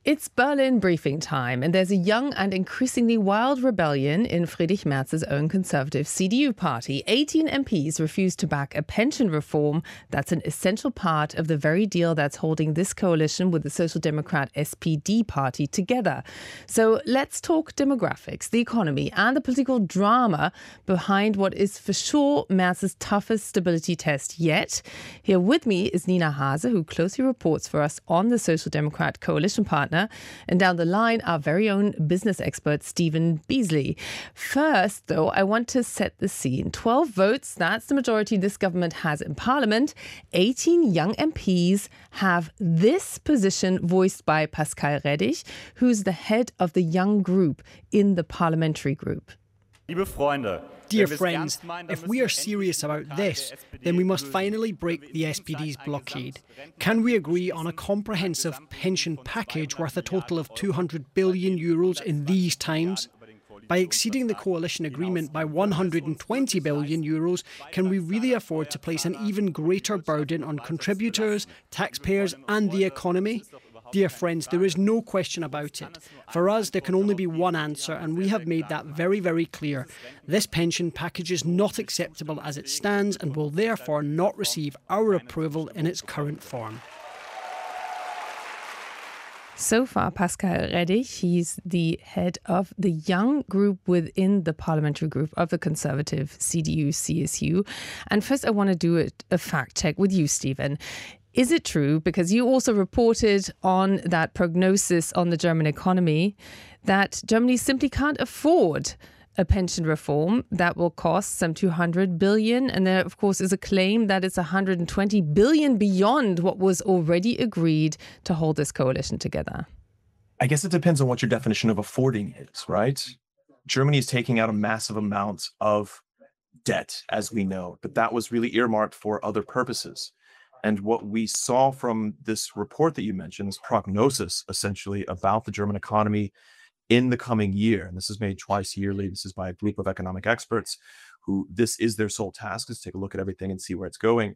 It's Berlin briefing time, and there's a young and increasingly wild rebellion in Friedrich Merz's own conservative CDU party. 18 MPs refuse to back a pension reform that's an essential part of the very deal that's holding this coalition with the Social Democrat SPD party together. So let's talk demographics, the economy, and the political drama behind what is for sure Merz's toughest stability test yet. Here with me is Nina Hase, who closely reports for us on the Social Democrat coalition partner. And down the line, our very own business expert, Stephen Beasley. First, though, I want to set the scene. 12 votes, that's the majority this government has in Parliament. 18 young MPs have this position voiced by Pascal Rettig, who's the head of the young group in the parliamentary group. Dear friends, if we are serious about this, then we must finally break the SPD's blockade. Can we agree on a comprehensive pension package worth a total of 200 billion euros in these times? By exceeding the coalition agreement by 120 billion euros, can we really afford to place an even greater burden on contributors, taxpayers and the economy? Dear friends, there is no question about it. For us, there can only be one answer, and we have made that very, very clear. This pension package is not acceptable as it stands and will therefore not receive our approval in its current form. So far, Pascal Rettig, he's the head of the young group within the parliamentary group of the conservative CDU-CSU. And first, I want to do a fact check with you, Stephen. Is it true, because you also reported on that prognosis on the German economy, that Germany simply can't afford a pension reform that will cost some 200 billion? And there, of course, is a claim that it's 120 billion beyond what was already agreed to hold this coalition together. I guess it depends on what your definition of affording is, right? Germany is taking out a massive amount of debt, as we know, but that was really earmarked for other purposes. And what we saw from this report that you mentioned, this prognosis, essentially, about the German economy in the coming year, and this is made twice yearly, this is by a group of economic experts who this is their sole task, is to take a look at everything and see where it's going.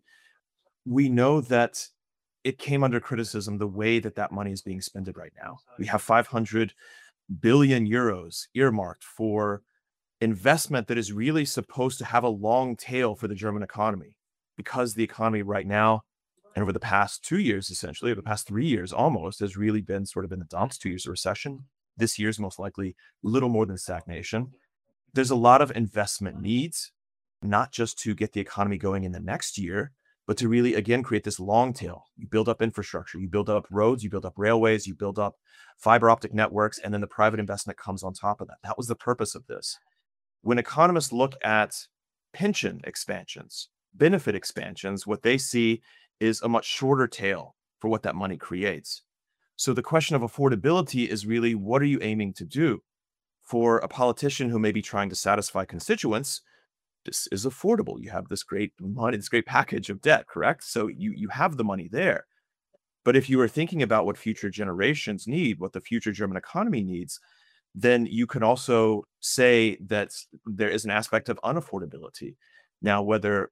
We know that it came under criticism the way that that money is being spent right now. We have 500 billion euros earmarked for investment that is really supposed to have a long tail for the German economy, because the economy right now, and over the past 2 years, essentially, or the past 3 years almost, has really been sort of in the dumps. 2 years of recession. This year's most likely a little more than stagnation. There's a lot of investment needs, not just to get the economy going in the next year, but to really, again, create this long tail. You build up infrastructure, you build up roads, you build up railways, you build up fiber optic networks, and then the private investment comes on top of that. That was the purpose of this. When economists look at pension expansions, benefit expansions, what they see is a much shorter tail for what that money creates. So the question of affordability is really, what are you aiming to do? For a politician who may be trying to satisfy constituents, this is affordable. You have this great money, this great package of debt, correct? So you have the money there. But if you are thinking about what future generations need, what the future German economy needs, then you can also say that there is an aspect of unaffordability. Now, whether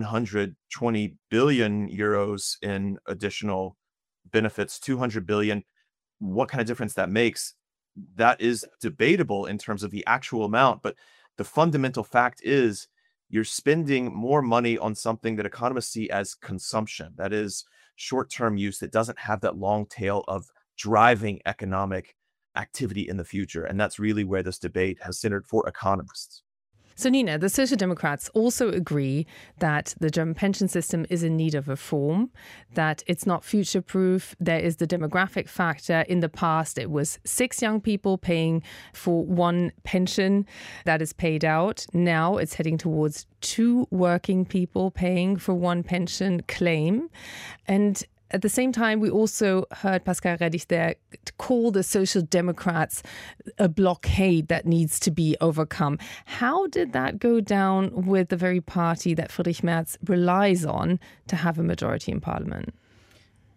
120 billion euros in additional benefits, 200 billion, what kind of difference that makes, that is debatable in terms of the actual amount. But the fundamental fact is you're spending more money on something that economists see as consumption. That is short-term use that doesn't have that long tail of driving economic activity in the future. And that's really where this debate has centered for economists. So, Nina, the Social Democrats also agree that the German pension system is in need of reform, that it's not future-proof. There is the demographic factor. In the past, it was 6 young people paying for 1 pension that is paid out. Now it's heading towards 2 working people paying for 1 pension claim. And at the same time, we also heard Pascal Rettig there call the Social Democrats a blockade that needs to be overcome. How did that go down with the very party that Friedrich Merz relies on to have a majority in Parliament?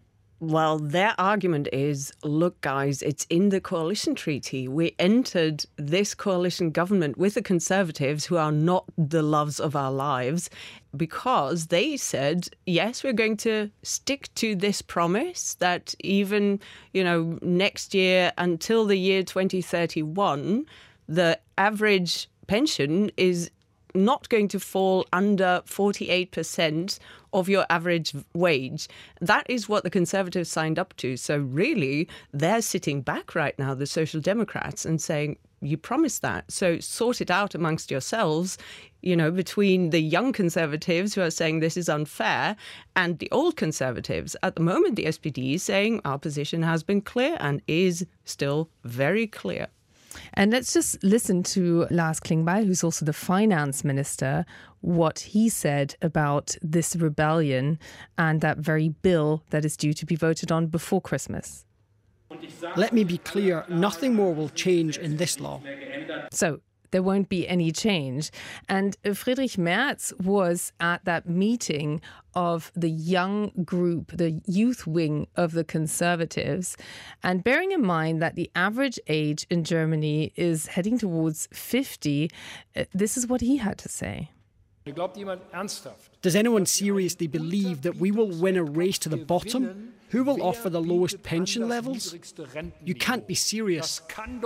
Well, their argument is, look, guys, it's in the coalition treaty. We entered this coalition government with the Conservatives, who are not the loves of our lives, because they said, yes, we're going to stick to this promise that even, next year until the year 2031, the average pension is not going to fall under 48% of your average wage. That is what the Conservatives signed up to. So really, they're sitting back right now, the Social Democrats, and saying, you promised that. So sort it out amongst yourselves, between the young Conservatives who are saying this is unfair and the old Conservatives. At the moment, the SPD is saying our position has been clear and is still very clear. And let's just listen to Lars Klingbeil, who's also the finance minister, what he said about this rebellion and that very bill that is due to be voted on before Christmas. Let me be clear, nothing more will change in this law. So there won't be any change. And Friedrich Merz was at that meeting of the young group, the youth wing of the Conservatives. And bearing in mind that the average age in Germany is heading towards 50, this is what he had to say. Does anyone seriously believe that we will win a race to the bottom? Who will offer the lowest pension levels? You can't be serious.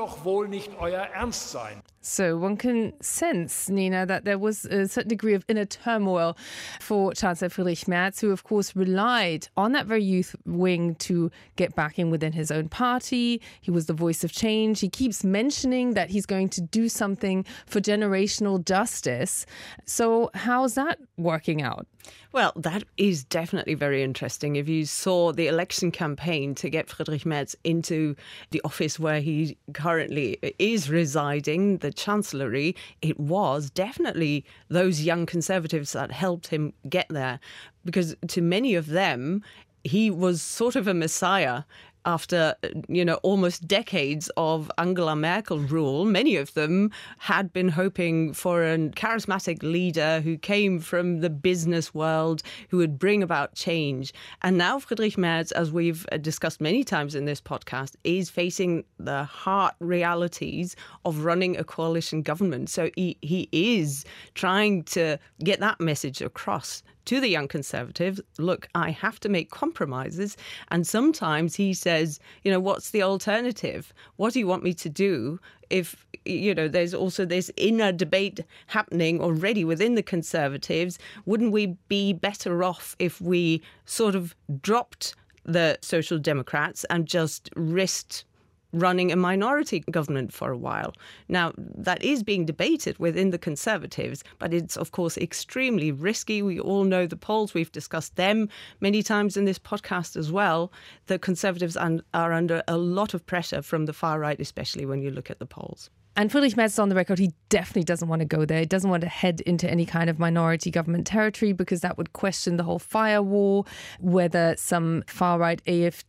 So one can sense, Nina, that there was a certain degree of inner turmoil for Chancellor Friedrich Merz, who, of course, relied on that very youth wing to get backing within his own party. He was the voice of change. He keeps mentioning that he's going to do something for generational justice. So how's that working out? Well, that is definitely very interesting. If you saw the election campaign to get Friedrich Merz into the office where he currently is residing, the Chancellery, it was definitely those young Conservatives that helped him get there. Because to many of them, he was sort of a messiah. After, almost decades of Angela Merkel rule, many of them had been hoping for a charismatic leader who came from the business world, who would bring about change. And now Friedrich Merz, as we've discussed many times in this podcast, is facing the hard realities of running a coalition government. So he is trying to get that message across to the young Conservatives. Look, I have to make compromises. And sometimes he says, what's the alternative? What do you want me to do if, there's also this inner debate happening already within the Conservatives? Wouldn't we be better off if we sort of dropped the Social Democrats and just risked running a minority government for a while? Now, that is being debated within the Conservatives, but it's, of course, extremely risky. We all know the polls. We've discussed them many times in this podcast as well. The Conservatives are under a lot of pressure from the far right, especially when you look at the polls. And Friedrich Merz is on the record, he definitely doesn't want to go there. He doesn't want to head into any kind of minority government territory because that would question the whole firewall, whether some far-right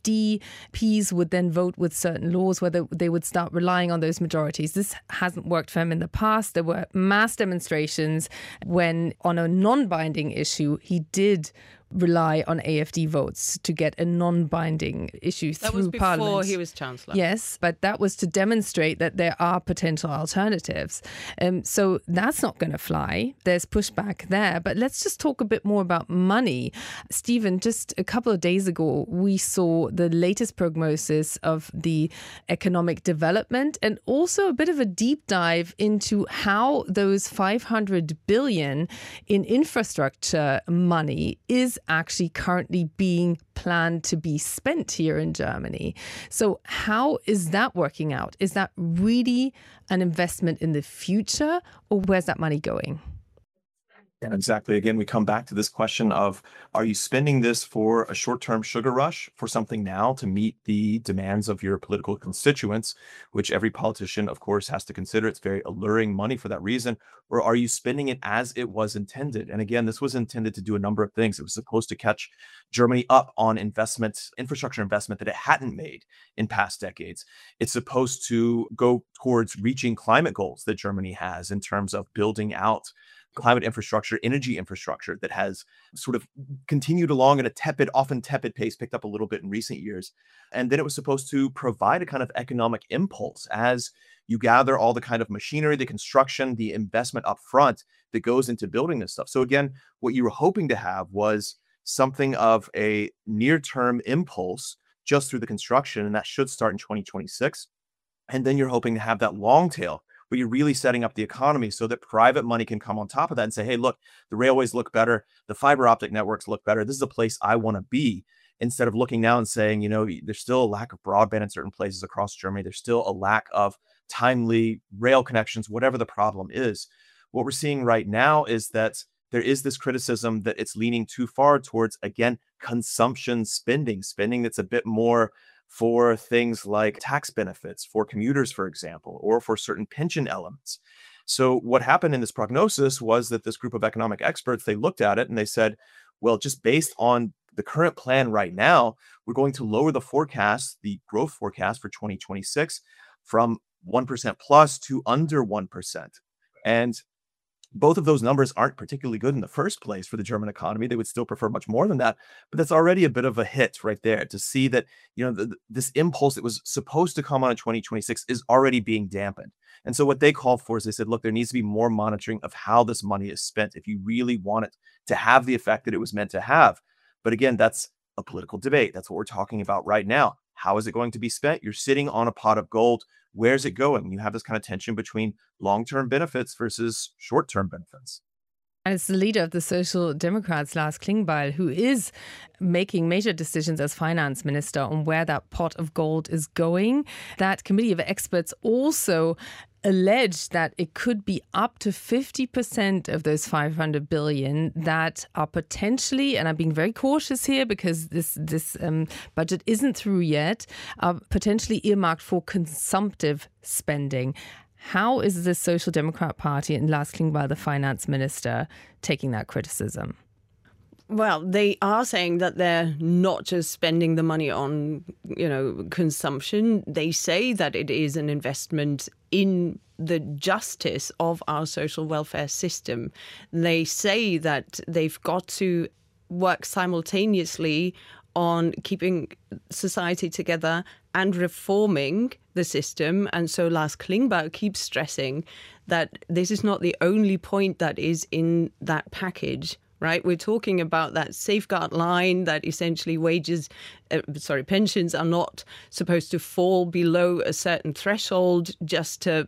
AfD-Ps would then vote with certain laws, whether they would start relying on those majorities. This hasn't worked for him in the past. There were mass demonstrations when, on a non-binding issue, he did rely on AfD votes to get a non-binding issue through Parliament. That was before he was Chancellor. Yes, but that was to demonstrate that there are potential alternatives. So that's not going to fly. There's pushback there. But let's just talk a bit more about money. Stephen, just a couple of days ago, we saw the latest prognosis of the economic development and also a bit of a deep dive into how those 500 billion in infrastructure money is actually currently being planned to be spent here in Germany. So how is that working out? Is that really an investment in the future, or where's that money going? Yeah, exactly. Again, we come back to this question of, are you spending this for a short-term sugar rush, for something now to meet the demands of your political constituents, which every politician, of course, has to consider. It's very alluring money for that reason. Or are you spending it as it was intended? And again, this was intended to do a number of things. It was supposed to catch Germany up on infrastructure investment that it hadn't made in past decades. It's supposed to go towards reaching climate goals that Germany has in terms of building out climate infrastructure, energy infrastructure that has sort of continued along at a often tepid pace, picked up a little bit in recent years. And then it was supposed to provide a kind of economic impulse as you gather all the kind of machinery, the construction, the investment up front that goes into building this stuff. So again, what you were hoping to have was something of a near-term impulse just through the construction, and that should start in 2026. And then you're hoping to have that long tail where you're really setting up the economy so that private money can come on top of that and say, hey, look, the railways look better, the fiber optic networks look better. This is a place I want to be. Instead of looking now and saying, there's still a lack of broadband in certain places across Germany. There's still a lack of timely rail connections, whatever the problem is. What we're seeing right now is that there is this criticism that it's leaning too far towards, again, consumption spending that's a bit more for things like tax benefits for commuters, for example, or for certain pension elements. So what happened in this prognosis was that this group of economic experts, they looked at it and they said, well, just based on the current plan right now, we're going to lower the forecast, the growth forecast for 2026 from 1% plus to under 1%. And both of those numbers aren't particularly good in the first place for the German economy. They would still prefer much more than that. But that's already a bit of a hit right there to see that, this impulse that was supposed to come on in 2026 is already being dampened. And so what they called for is they said, look, there needs to be more monitoring of how this money is spent if you really want it to have the effect that it was meant to have. But again, that's a political debate. That's what we're talking about right now. How is it going to be spent? You're sitting on a pot of gold. Where's it going? You have this kind of tension between long-term benefits versus short-term benefits. And it's the leader of the Social Democrats, Lars Klingbeil, who is making major decisions as finance minister on where that pot of gold is going. That committee of experts also alleged that it could be up to 50% of those 500 billion that are potentially, and I'm being very cautious here because this budget isn't through yet, are potentially earmarked for consumptive spending. How is the Social Democrat Party and Lars Klingbeil, the finance minister, taking that criticism? Well, they are saying that they're not just spending the money on, consumption. They say that it is an investment in the justice of our social welfare system. They say that they've got to work simultaneously on keeping society together and reforming the system. And so Lars Klingbeil keeps stressing that this is not the only point that is in that package. Right, we're talking about that safeguard line that essentially pensions are not supposed to fall below a certain threshold just to,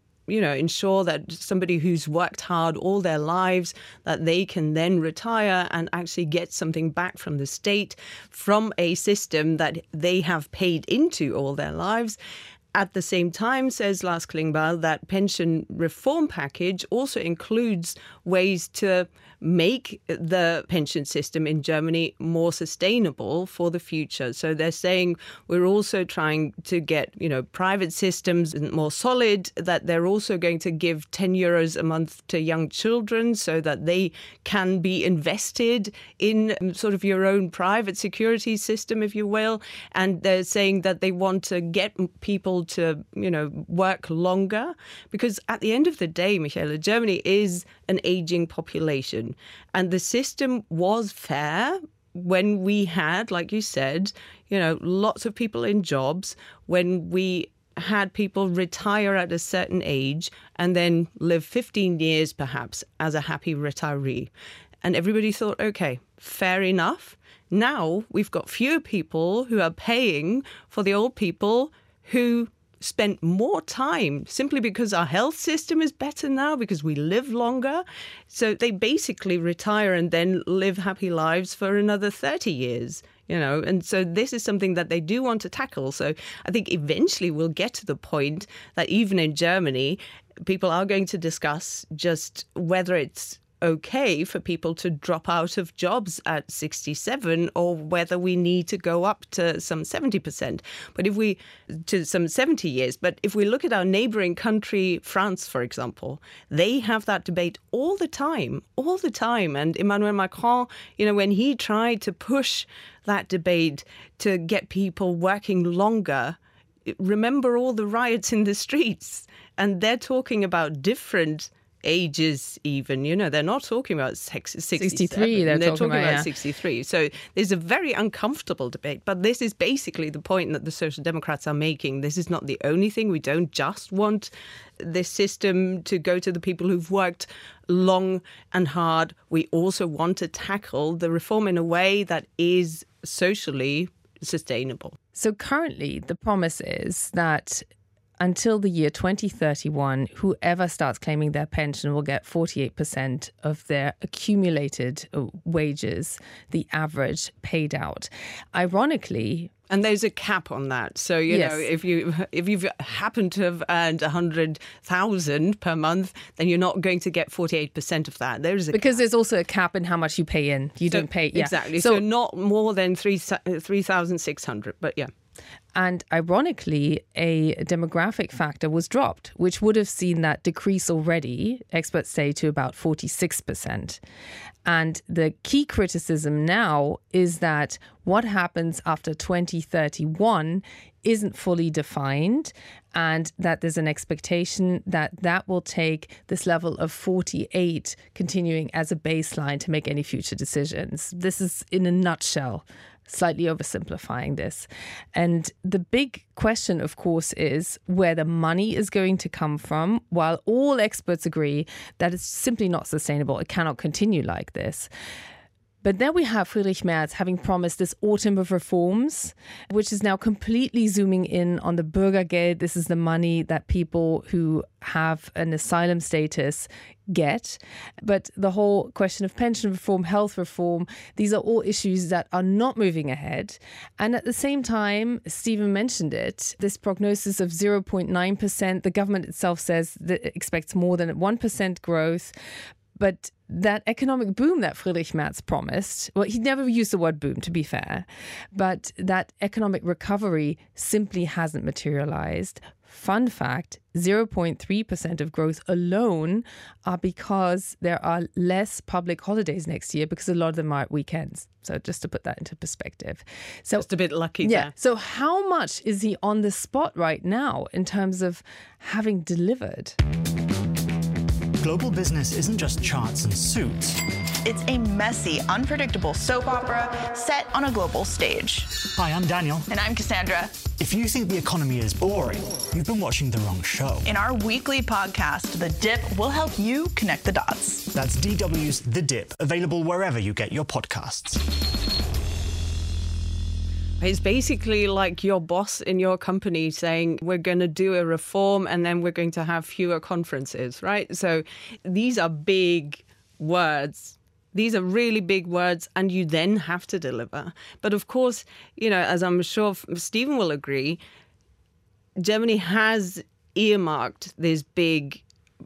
ensure that somebody who's worked hard all their lives, that they can then retire and actually get something back from the state from a system that they have paid into all their lives. At the same time, says Lars Klingbeil, that pension reform package also includes ways to make the pension system in Germany more sustainable for the future. So they're saying we're also trying to get, private systems more solid, that they're also going to give 10 euros a month to young children so that they can be invested in sort of your own private security system, if you will. And they're saying that they want to get people to, work longer, because at the end of the day, Michaela, Germany is an aging population. And the system was fair when we had, like you said, lots of people in jobs, when we had people retire at a certain age and then live 15 years perhaps as a happy retiree. And everybody thought, okay, fair enough. Now we've got fewer people who are paying for the old people who spent more time simply because our health system is better now, because we live longer. So they basically retire and then live happy lives for another 30 years, and so this is something that they do want to tackle. So I think eventually we'll get to the point that even in Germany, people are going to discuss just whether it's okay for people to drop out of jobs at 67 or whether we need to go up to some 70%. But to some 70 years. But if we look at our neighboring country, France, for example, they have that debate all the time. And Emmanuel Macron, when he tried to push that debate to get people working longer, remember all the riots in the streets. And they're talking about different ages even. They're not talking about 63. They're talking about 63. So there's a very uncomfortable debate. But this is basically the point that the Social Democrats are making. This is not the only thing. We don't just want this system to go to the people who've worked long and hard. We also want to tackle the reform in a way that is socially sustainable. So currently, the promise is that until the year 2031, whoever starts claiming their pension will get 48% of their accumulated wages, the average paid out. Ironically, and there's a cap on that. So, if you've happened to have earned 100,000 per month, then you're not going to get 48% of that. There is a because cap. There's also a cap in how much you pay in. You don't pay. Yeah. Exactly. So not more than 3,600. But yeah. And ironically, a demographic factor was dropped, which would have seen that decrease already, experts say, to about 46%. And the key criticism now is that what happens after 2031 isn't fully defined, and that there's an expectation that that will take this level of 48 continuing as a baseline to make any future decisions. This is, in a nutshell, slightly oversimplifying this. And the big question, of course, is where the money is going to come from. While all experts agree that it's simply not sustainable, it cannot continue like this. But then we have Friedrich Merz having promised this autumn of reforms, which is now completely zooming in on the Bürgergeld. This is the money that people who have an asylum status get. But the whole question of pension reform, health reform, these are all issues that are not moving ahead. And at the same time, Stephen mentioned it, this prognosis of 0.9%, the government itself says that it expects more than 1% growth. But that economic boom that Friedrich Merz promised, well, he never used the word boom, to be fair, but that economic recovery simply hasn't materialized. Fun fact, 0.3% of growth alone are because there are less public holidays next year because a lot of them are at weekends. So just to put that into perspective. So just a bit lucky there. Yeah. So how much is he on the spot right now in terms of having delivered? Global business isn't just charts and suits. It's a messy, unpredictable soap opera set on a global stage. Hi, I'm Daniel. And I'm Cassandra. If you think the economy is boring, you've been watching the wrong show. In our weekly podcast, The Dip, we'll help you connect the dots. That's DW's The Dip, available wherever you get your podcasts. It's basically like your boss in your company saying, we're going to do a reform and then we're going to have fewer conferences, right? So these are big words. These are really big words, and you then have to deliver. But of course, as I'm sure Stephen will agree, Germany has earmarked this big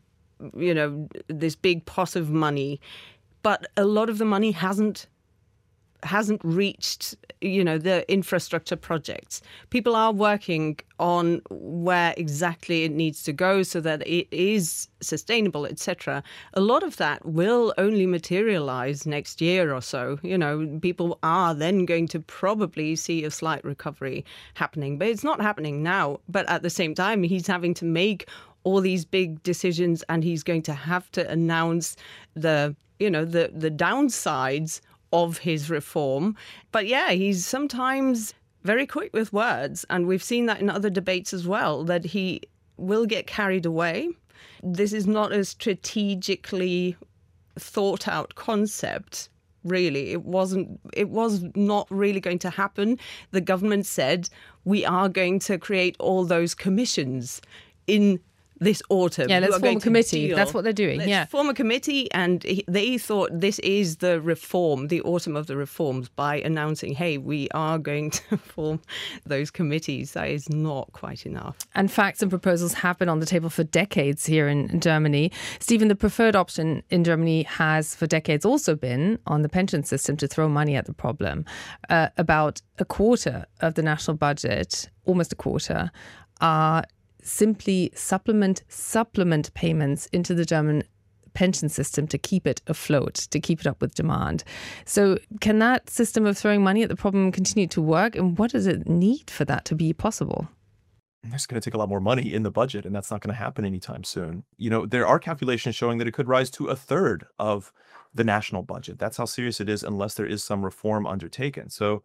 pot of money, but a lot of the money hasn't reached, the infrastructure projects. People are working on where exactly it needs to go so that it is sustainable, etc. A lot of that will only materialize next year or so. People are then going to probably see a slight recovery happening, but it's not happening now. But at the same time, he's having to make all these big decisions, and he's going to have to announce the downsides of his reform. But yeah, he's sometimes very quick with words, and we've seen that in other debates as well, that he will get carried away. This is not a strategically thought out concept, really. It was not really going to happen. The government said, we are going to create all those commissions in this autumn. Yeah, let's form a committee. That's what they're doing. Let's form a committee, and they thought this is the reform, the autumn of the reforms, by announcing, hey, we are going to form those committees. That is not quite enough. And facts and proposals have been on the table for decades here in Germany. Stephen, the preferred option in Germany has for decades also been on the pension system to throw money at the problem. About a quarter of the national budget, almost a quarter, are simply supplement payments into the German pension system to keep it afloat, to keep it up with demand. So can that system of throwing money at the problem continue to work? And what does it need for that to be possible? It's going to take a lot more money in the budget, and that's not going to happen anytime soon. There are calculations showing that it could rise to a third of the national budget. That's how serious it is, unless there is some reform undertaken. So,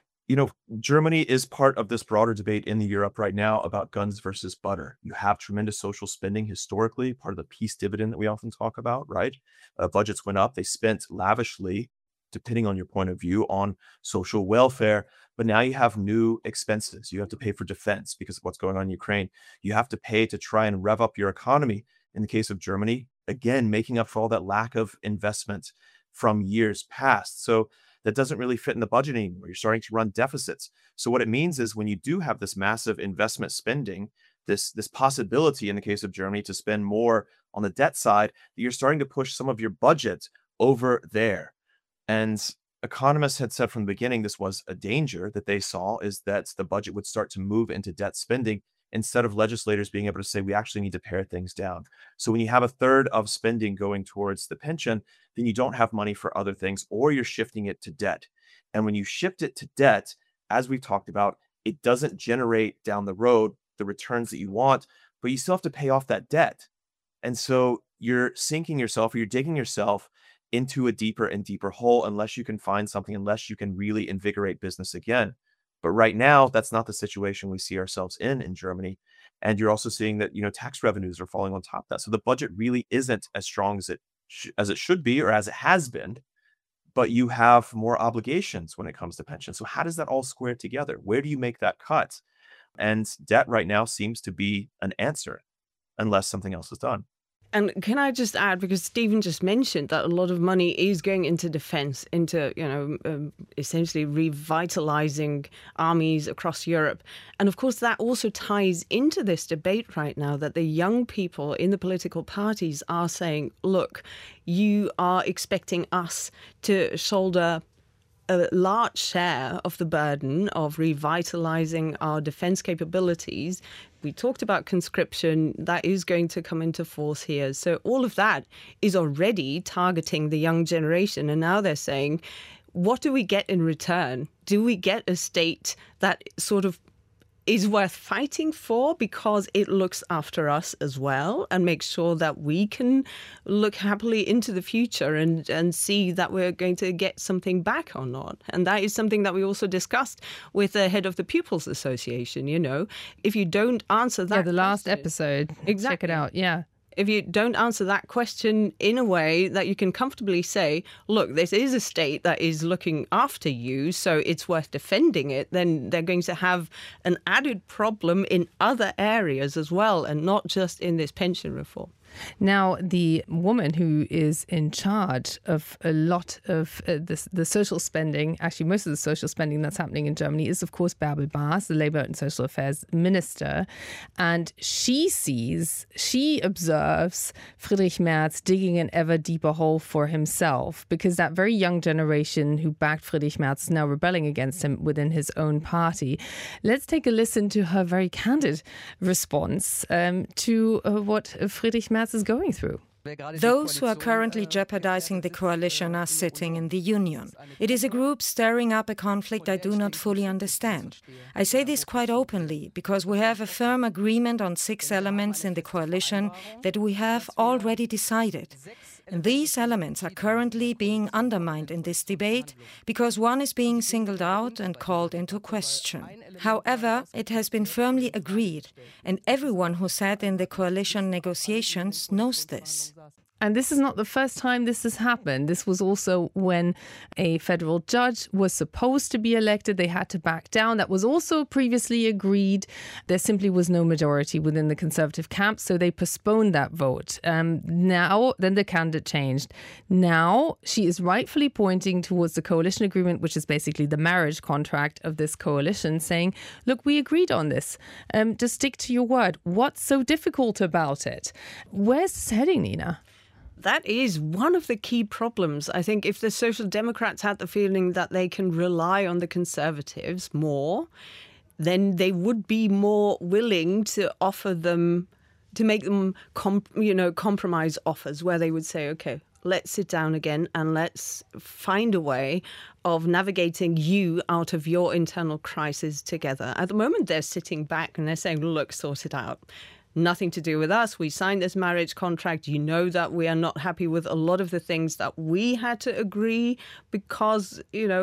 Germany is part of this broader debate in Europe right now about guns versus butter. You have tremendous social spending historically, part of the peace dividend that we often talk about, right? Budgets went up. They spent lavishly, depending on your point of view, on social welfare. But now you have new expenses. You have to pay for defense because of what's going on in Ukraine. You have to pay to try and rev up your economy. In the case of Germany, again, making up for all that lack of investment from years past. So that doesn't really fit in the budget anymore. You're starting to run deficits. So what it means is when you do have this massive investment spending, this possibility in the case of Germany to spend more on the debt side, that you're starting to push some of your budget over there. And economists had said from the beginning this was a danger that they saw, is that the budget would start to move into debt spending instead of legislators being able to say, we actually need to pare things down. So when you have a third of spending going towards the pension, then you don't have money for other things, or you're shifting it to debt. And when you shift it to debt, as we've talked about, it doesn't generate down the road the returns that you want, but you still have to pay off that debt. And so you're sinking yourself, or you're digging yourself into a deeper and deeper hole unless you can find something, unless you can really invigorate business again. But right now, that's not the situation we see ourselves in Germany. And you're also seeing that, tax revenues are falling on top of that. So the budget really isn't as strong as it should be, or as it has been, but you have more obligations when it comes to pensions. So how does that all square together? Where do you make that cut? And debt right now seems to be an answer unless something else is done. And can I just add, because Stephen just mentioned that a lot of money is going into defense, into, essentially revitalizing armies across Europe. And of course, that also ties into this debate right now that the young people in the political parties are saying, look, you are expecting us to shoulder a large share of the burden of revitalizing our defense capabilities. We talked about conscription. That is going to come into force here. So all of that is already targeting the young generation. And now they're saying, what do we get in return? Do we get a state that sort of is worth fighting for because it looks after us as well and makes sure that we can look happily into the future and see that we're going to get something back or not? And that is something that we also discussed with the head of the Pupils Association. If you don't answer that, the last episode, exactly. Check it out. Yeah. If you don't answer that question in a way that you can comfortably say, look, this is a state that is looking after you, so it's worth defending it, then they're going to have an added problem in other areas as well, and not just in this pension reform. Now, the woman who is in charge of a lot of the social spending, actually most of the social spending that's happening in Germany, is, of course, Bärbel Bas, the Labour and Social Affairs Minister. And she observes Friedrich Merz digging an ever deeper hole for himself, because that very young generation who backed Friedrich Merz is now rebelling against him within his own party. Let's take a listen to her very candid response to what Friedrich Merz is going through. Those who are currently jeopardizing the coalition are sitting in the union. It is a group stirring up a conflict I do not fully understand. I say this quite openly because we have a firm agreement on 6 elements in the coalition that we have already decided. And these elements are currently being undermined in this debate because one is being singled out and called into question. However, it has been firmly agreed, and everyone who sat in the coalition negotiations knows this. And this is not the first time this has happened. This was also when a federal judge was supposed to be elected. They had to back down. That was also previously agreed. There simply was no majority within the Conservative camp, so they postponed that vote. Then the candidate changed. Now she is rightfully pointing towards the coalition agreement, which is basically the marriage contract of this coalition, saying, look, we agreed on this. Just stick to your word. What's so difficult about it? Where's this heading, Nina? That is one of the key problems. I think if the Social Democrats had the feeling that they can rely on the Conservatives more, then they would be more willing to offer them, to make them compromise offers where they would say, OK, let's sit down again and let's find a way of navigating you out of your internal crisis together. At the moment, they're sitting back and they're saying, look, sort it out. Nothing to do with us. We signed this marriage contract. You know that we are not happy with a lot of the things that we had to agree because,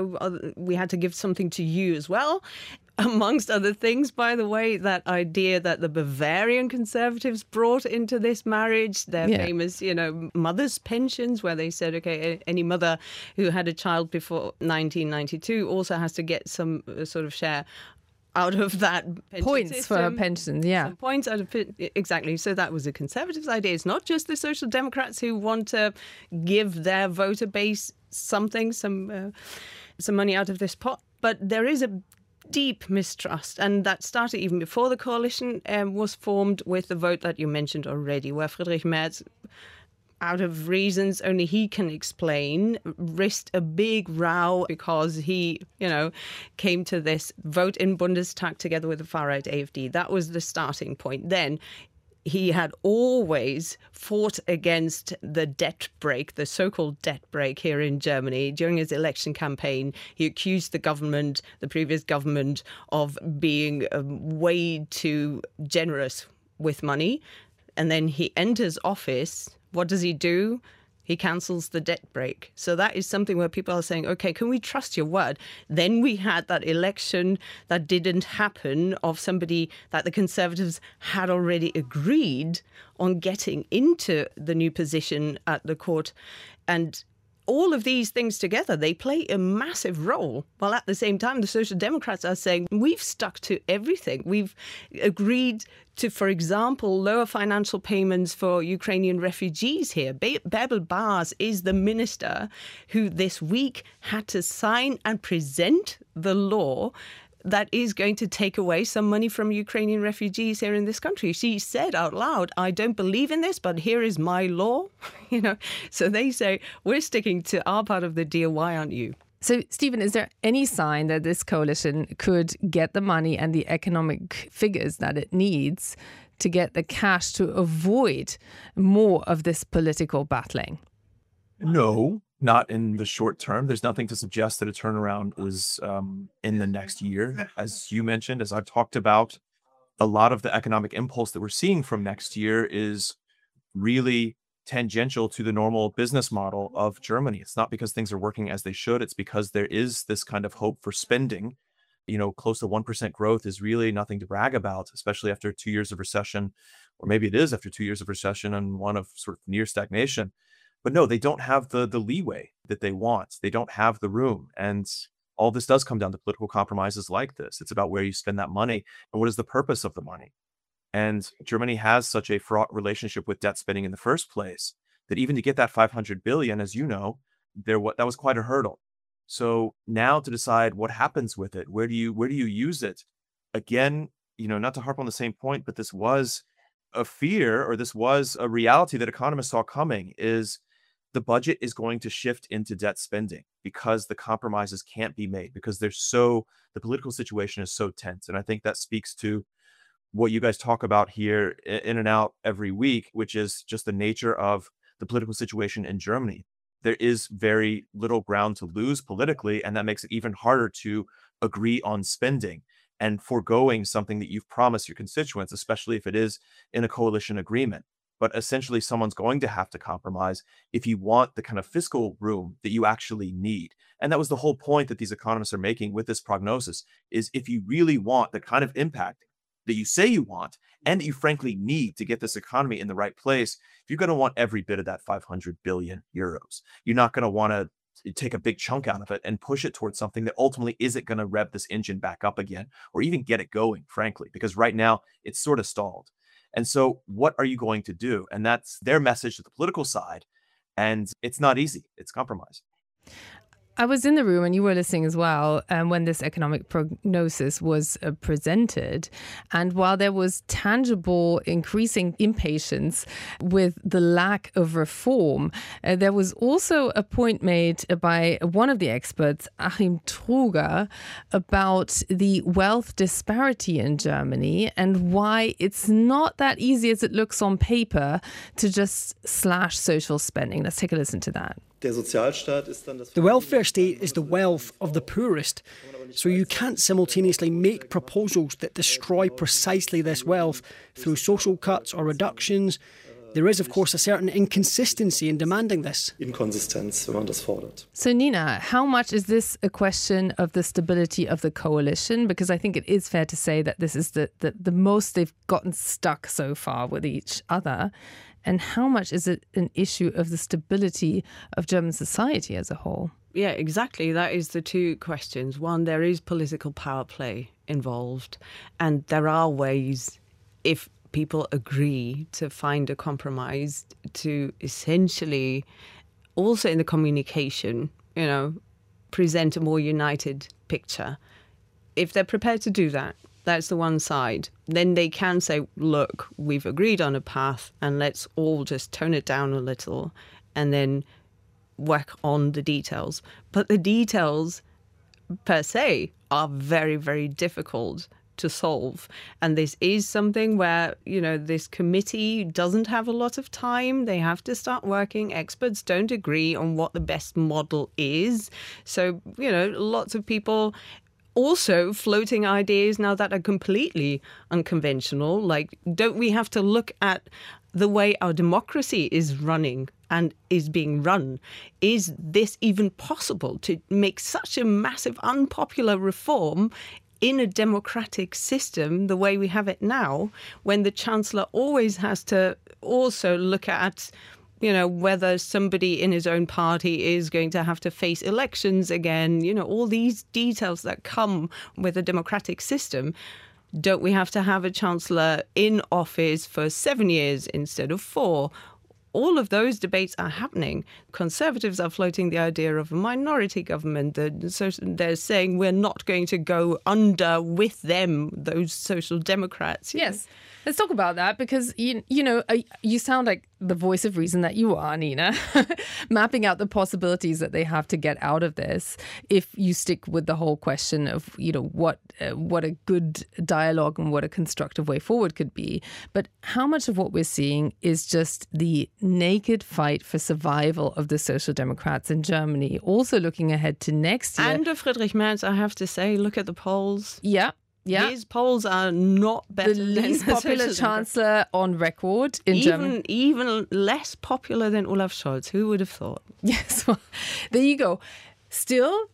we had to give something to you as well. Amongst other things, by the way, that idea that the Bavarian conservatives brought into this marriage, their famous, mother's pensions, where they said, okay, any mother who had a child before 1992 also has to get some sort of share out of that pension points system. For her pension, yeah. Some points out of exactly. So that was a Conservatives' idea. It's not just the Social Democrats who want to give their voter base something, some money out of this pot. But there is a deep mistrust, and that started even before the coalition was formed with the vote that you mentioned already, where Friedrich Merz, out of reasons only he can explain, risked a big row because he, came to this vote in Bundestag together with the far-right AfD. That was the starting point. Then he had always fought against the debt break, the so-called debt break here in Germany. During his election campaign, he accused the previous government, of being way too generous with money. And then he enters office. What does he do? He cancels the debt break. So that is something where people are saying, okay, can we trust your word? Then we had that election that didn't happen of somebody that the Conservatives had already agreed on getting into the new position at the court. And all of these things together, they play a massive role. While at the same time, the Social Democrats are saying, we've stuck to everything. We've agreed to, for example, lower financial payments for Ukrainian refugees here. Bärbel Bas is the minister who this week had to sign and present the law that is going to take away some money from Ukrainian refugees here in this country. She said out loud, I don't believe in this, but here is my law. So they say, we're sticking to our part of the deal. Why aren't you? So, Stephen, is there any sign that this coalition could get the money and the economic figures that it needs to get the cash to avoid more of this political battling? No, not in the short term. There's nothing to suggest that a turnaround is in the next year. As you mentioned, as I've talked about, a lot of the economic impulse that we're seeing from next year is really tangential to the normal business model of Germany. It's not because things are working as they should. It's because there is this kind of hope for spending. Close to 1% growth is really nothing to brag about, especially after 2 years of recession, or maybe it is after 2 years of recession and one of sort of near stagnation. But no, they don't have the leeway that they want. They don't have the room. And all this does come down to political compromises like this. It's about where you spend that money and what is the purpose of the money. And Germany has such a fraught relationship with debt spending in the first place that even to get that 500 billion, as you know, that was quite a hurdle. So now to decide what happens with it, where do you use it? Again, not to harp on the same point, but this was a fear, or this was a reality that economists saw coming, is the budget is going to shift into debt spending because the compromises can't be made, because the political situation is so tense. And I think that speaks to what you guys talk about here in and out every week, which is just the nature of the political situation in Germany. There is very little ground to lose politically, and that makes it even harder to agree on spending and foregoing something that you've promised your constituents, especially if it is in a coalition agreement. But essentially, someone's going to have to compromise if you want the kind of fiscal room that you actually need. And that was the whole point that these economists are making with this prognosis, is if you really want the kind of impact that you say you want and that you frankly need to get this economy in the right place, you're going to want every bit of that 500 billion euros. You're not going to want to take a big chunk out of it and push it towards something that ultimately isn't going to rev this engine back up again, or even get it going, frankly, because right now it's sort of stalled. And so what are you going to do? And that's their message to the political side. And it's not easy. It's compromise. I was in the room and you were listening as well when this economic prognosis was presented. And while there was tangible increasing impatience with the lack of reform, there was also a point made by one of the experts, Achim Truger, about the wealth disparity in Germany and why it's not that easy as it looks on paper to just slash social spending. Let's take a listen to that. The welfare state is the wealth of the poorest. So you can't simultaneously make proposals that destroy precisely this wealth through social cuts or reductions. There is, of course, a certain inconsistency in demanding this. So, Nina, how much is this a question of the stability of the coalition? Because I think it is fair to say that this is the most they've gotten stuck so far with each other. And how much is it an issue of the stability of German society as a whole? Yeah, exactly. That is the two questions. One, there is political power play involved. And there are ways, if people agree, to find a compromise to essentially, also in the communication, present a more united picture. If they're prepared to do that, that's the one side. Then they can say, look, we've agreed on a path and let's all just tone it down a little and then work on the details. But the details per se are very, very difficult to solve. And this is something where, this committee doesn't have a lot of time. They have to start working. Experts don't agree on what the best model is. So, lots of people also floating ideas now that are completely unconventional. Like, don't we have to look at the way our democracy is running and is being run? Is this even possible to make such a massive unpopular reform in a democratic system the way we have it now, when the Chancellor always has to also look at whether somebody in his own party is going to have to face elections again, all these details that come with a democratic system. Don't we have to have a chancellor in office for 7 years instead of 4? All of those debates are happening. Conservatives are floating the idea of a minority government. They're saying we're not going to go under with them, those social democrats. Yes. Let's talk about that because, you sound like the voice of reason that you are, Nina, mapping out the possibilities that they have to get out of this if you stick with the whole question of, what a good dialogue and what a constructive way forward could be. But how much of what we're seeing is just the naked fight for survival of the Social Democrats in Germany, also looking ahead to next year. And of Friedrich Merz, I have to say, look at the polls. Yeah. Yeah. His polls are not better than the least popular chancellor on record in Germany. Even less popular than Olaf Scholz. Who would have thought? Yes, well, there you go. Still,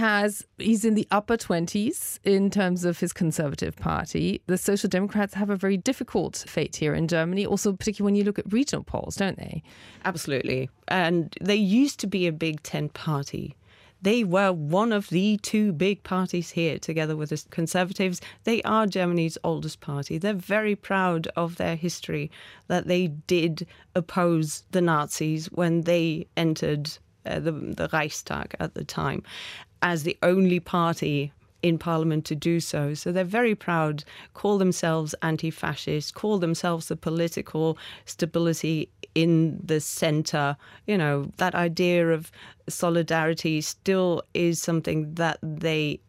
he's in the upper 20s in terms of his Conservative Party. The Social Democrats have a very difficult fate here in Germany, also particularly when you look at regional polls, don't they? Absolutely. And they used to be a Big Ten party. They were one of the two big parties here, together with the Conservatives. They are Germany's oldest party. They're very proud of their history, that they did oppose the Nazis when they entered the Reichstag at the time, as the only party in parliament to do so. So they're very proud, call themselves anti-fascist, call themselves the political stability in the centre. That idea of solidarity still is something that they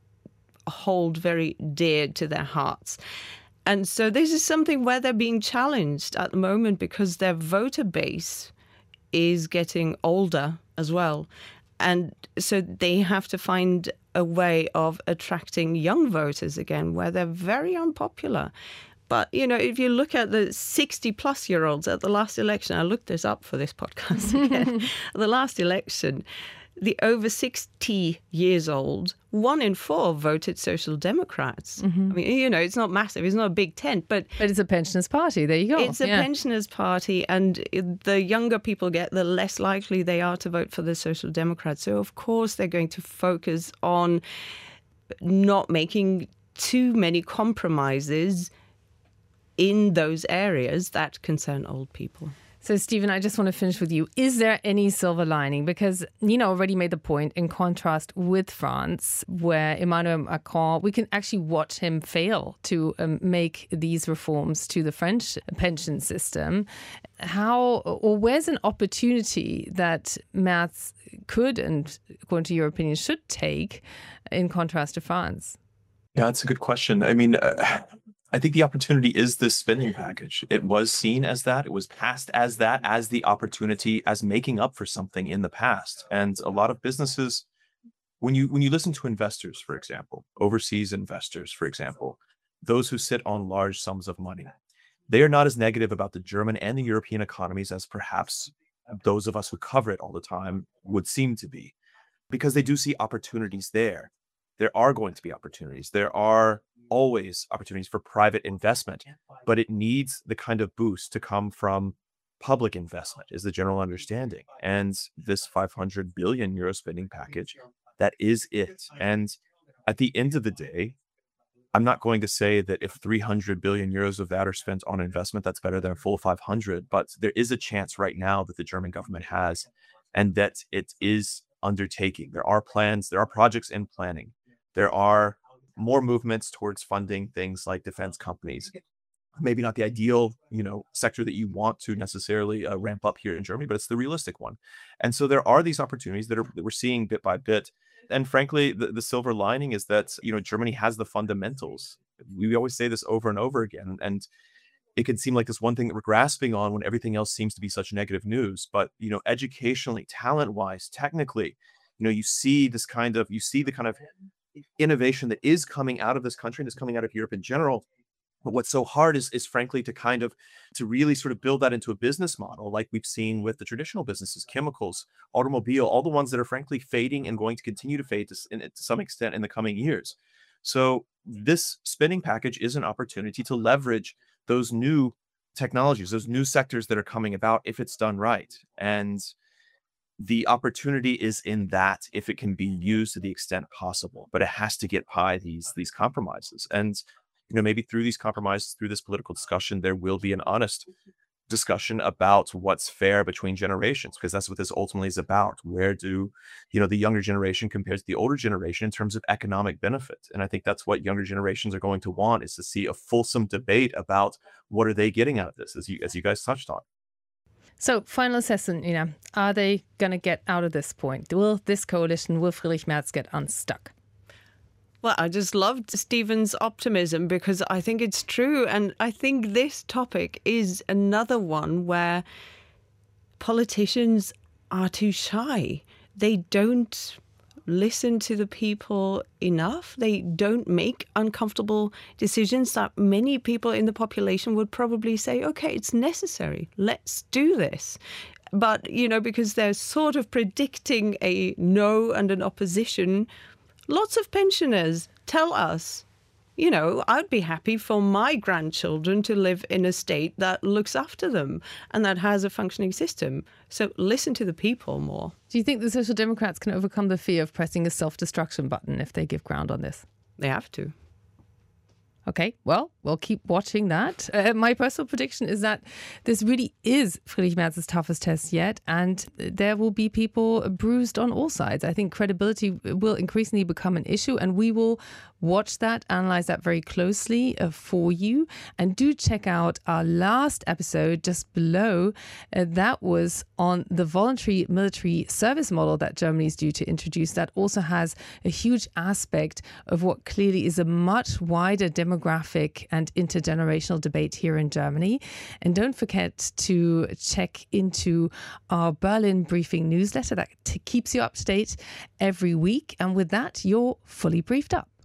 hold very dear to their hearts. And so this is something where they're being challenged at the moment because their voter base is getting older as well. And so they have to find a way of attracting young voters again, where they're very unpopular. But, if you look at the 60-plus-year-olds at the last election, I looked this up for this podcast again, the last election, the over 60 years old, 1 in 4 voted Social Democrats. Mm-hmm. I mean, it's not massive. It's not a big tent, but it's a pensioners' party. There you go. It's a pensioners' party. And the younger people get, the less likely they are to vote for the Social Democrats. So, of course, they're going to focus on not making too many compromises in those areas that concern old people. So, Stephen, I just want to finish with you. Is there any silver lining? Because Nina already made the point, in contrast with France, where Emmanuel Macron, we can actually watch him fail to make these reforms to the French pension system. Where's an opportunity that Merz could, and according to your opinion, should take in contrast to France? Yeah, that's a good question. I mean, I think the opportunity is this spending package. It was seen as that. It was passed as that, as the opportunity, as making up for something in the past. And a lot of businesses, when you listen to investors, for example, overseas investors, for example, those who sit on large sums of money, they are not as negative about the German and the European economies as perhaps those of us who cover it all the time would seem to be, because they do see opportunities there. There are going to be opportunities. There are always opportunities for private investment, but it needs the kind of boost to come from public investment, is the general understanding. And this 500 billion euro spending package, that is it. And at the end of the day, I'm not going to say that if 300 billion euros of that are spent on investment, that's better than a full 500. But there is a chance right now that the German government has, and that it is undertaking. There are plans, there are projects in planning. There are more movements towards funding things like defense companies. Maybe not the ideal, sector that you want to necessarily ramp up here in Germany, but it's the realistic one. And so there are these opportunities that we're seeing bit by bit. And frankly, the silver lining is that, Germany has the fundamentals. We always say this over and over again, and it can seem like this one thing that we're grasping on when everything else seems to be such negative news. But, educationally, talent-wise, technically, you see the kind of innovation that is coming out of this country and is coming out of Europe in general. But what's so hard is frankly to really sort of build that into a business model, like we've seen with the traditional businesses, chemicals, automobile, all the ones that are frankly fading and going to continue to fade to some extent in the coming years. So this spending package is an opportunity to leverage those new technologies, those new sectors that are coming about if it's done right. And the opportunity is in that, if it can be used to the extent possible, but it has to get by these compromises. And, maybe through these compromises, through this political discussion, there will be an honest discussion about what's fair between generations, because that's what this ultimately is about. Where do, the younger generation compares to the older generation in terms of economic benefit? And I think that's what younger generations are going to want, is to see a fulsome debate about what are they getting out of this, as you guys touched on. So, final assessment, are they going to get out of this point? Will this coalition, will Friedrich Merz get unstuck? Well, I just loved Stephen's optimism, because I think it's true. And I think this topic is another one where politicians are too shy. They don't listen to the people enough. They don't make uncomfortable decisions that many people in the population would probably say, okay, it's necessary. Let's do this. But, because they're sort of predicting a no and an opposition, lots of pensioners tell us, I'd be happy for my grandchildren to live in a state that looks after them and that has a functioning system. So listen to the people more. Do you think the Social Democrats can overcome the fear of pressing a self-destruction button if they give ground on this? They have to. Okay, well, we'll keep watching that. My personal prediction is that this really is Friedrich Merz's toughest test yet, and there will be people bruised on all sides. I think credibility will increasingly become an issue, and we will watch that, analyze that very closely for you. And do check out our last episode just below. That was on the voluntary military service model that Germany is due to introduce. That also has a huge aspect of what clearly is a much wider demographic and intergenerational debate here in Germany. And don't forget to check into our Berlin Briefing newsletter that keeps you up to date every week. And with that, you're fully briefed up.